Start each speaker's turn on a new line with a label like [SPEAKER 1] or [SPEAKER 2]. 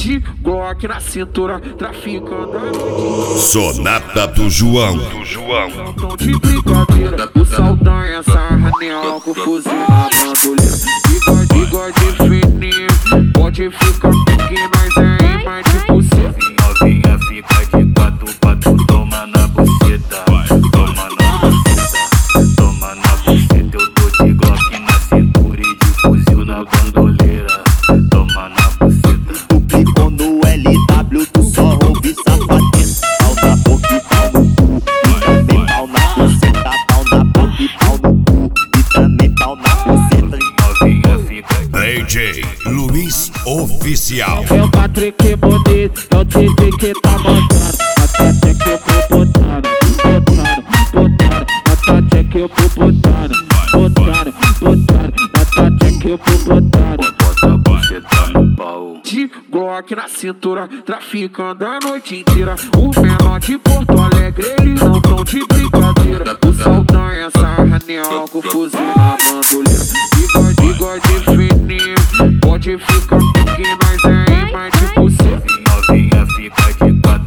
[SPEAKER 1] De Glock na cintura, traficando a noite.
[SPEAKER 2] Sonata do João.
[SPEAKER 1] Tão de brincadeira, o Saldanha, sarra, neon com fuzil na bandoleira. Bigode fininho, pode ficar porque nós é mais de possível.
[SPEAKER 3] Novinha fica de quatro, quatro, toma na buceta. Toma na buceta, toma na buceta. Eu tô de Glock na cintura e de fuzil na bandoleira. Toma na buceta.
[SPEAKER 4] Tu clicou no LW, tu só ouve safadeza. Pau na boca e pau no cu, e também pau na buceta. Pau na boca e pau no cu, e também pau na buceta.
[SPEAKER 3] Novinha fica de
[SPEAKER 2] DJ Luiz Oficial.
[SPEAKER 1] É o Patrick bonito, é o DJ que tá mandando. Até que eu vou botando, até que eu vou botando, até que eu vou botando.
[SPEAKER 3] bota a buceta no pau.
[SPEAKER 1] De Glock na cintura, traficando a noite inteira. O menor de Porto Alegre, eles não tão de brincadeira. O Saldanha, sarra, neon com fuzil na bandoleira. Bigode fininho, pode ficar porque nós é mais de possível.
[SPEAKER 3] Novinha fica de quatro.